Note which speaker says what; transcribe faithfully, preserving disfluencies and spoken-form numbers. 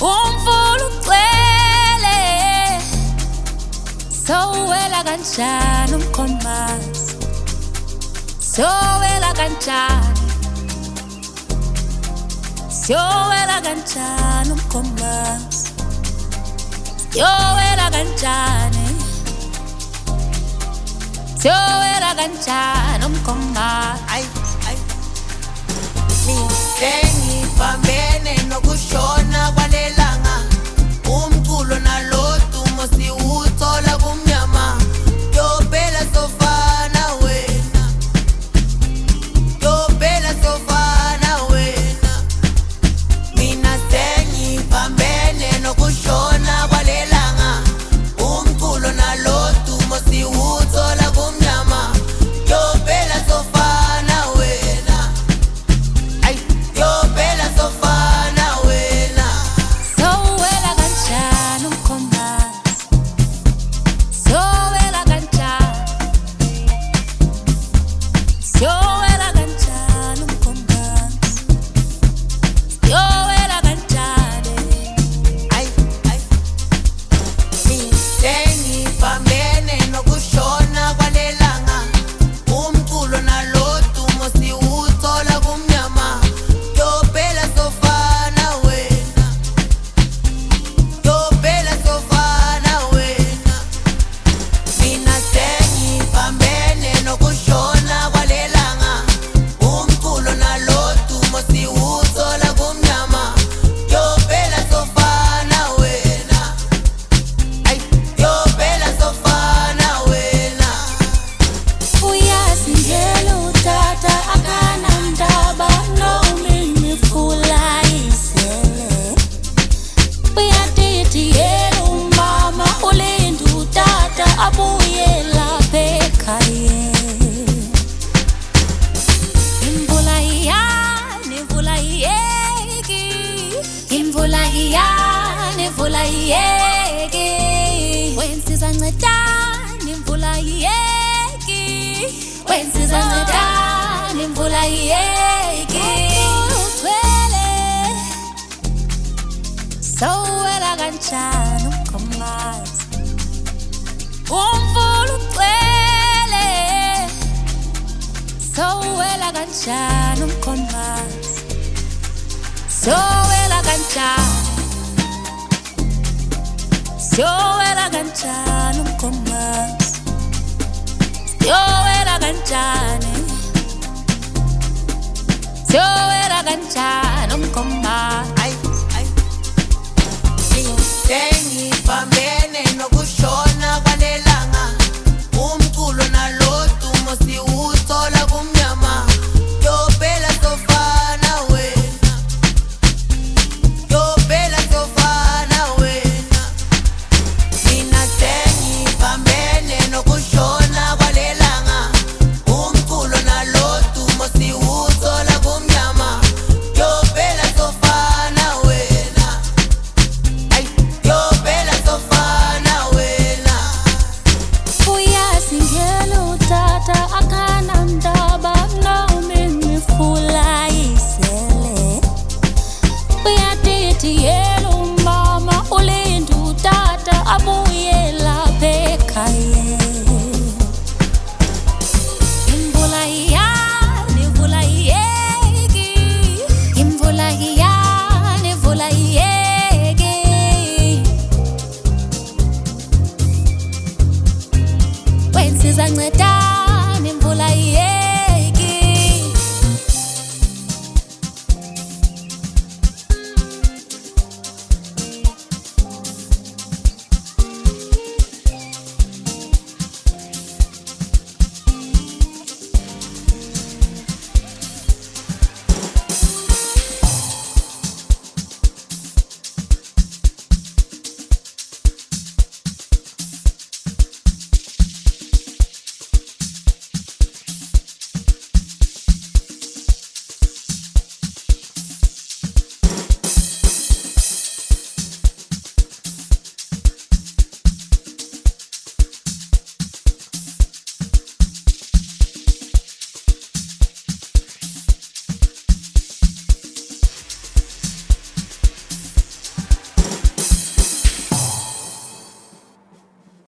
Speaker 1: umfula ugcwele sowela kanjani umkhomazi sowela kanjani sowela kanjani umkhomazi sowela kanjani sowela kanjani umkhomazi
Speaker 2: ay ay Sengipambene nokushona kwalelanga umculo nalodumo siwuthola kumnyama yobela sofana wena yobela sofana wena mina sengipambene nokushona kwalelanga umculo nalodumo siwuthola kumnyama yobela sofana wena ay yobela sofana wena
Speaker 1: sowela kanjani umkhomazi sowela kanjani sowela kanjani umkhomazi sowela kanjani
Speaker 2: ay ay Sengipambene nokushona kwalelanga umculo nalodumo siwuthola kumnyama yobela sofana wena yobela sofana wena mina sengipambene nokushona kwalelanga umculo nalodumo siwuthola kumnyama yobela sofana wena ay yobela sofana wena
Speaker 1: uyazi ngelo utata akanandaba nomimifula isele uyatiti yelo umama ulinda utata abuyela bekhaya imvula iyani imvula iyeki imvula iyani imvula iyeki wensiza ncedani imvula iyeki wensiza ncedani imvula iyeki ugcwele sowela kanjani umkhomazi umfula ugcwele sowela kanjani umkhomazi sowela kanjani sowela kanjani umkhomazi sowela kanjani sowela kanjani umkhomazi
Speaker 2: ay ay Sengipambene nokushona kwalelanga umculo nalodumo siwuthola kumnyama yobela sofana wena yobela sofana wena mina sengipambene nokushona kwalelanga umculo nalodumo siwuthola kumnyama yobela sofana wena ay yobela sofana wena
Speaker 1: uyazi ngelo utata akanandaba nomimifula isele uyatiti yelo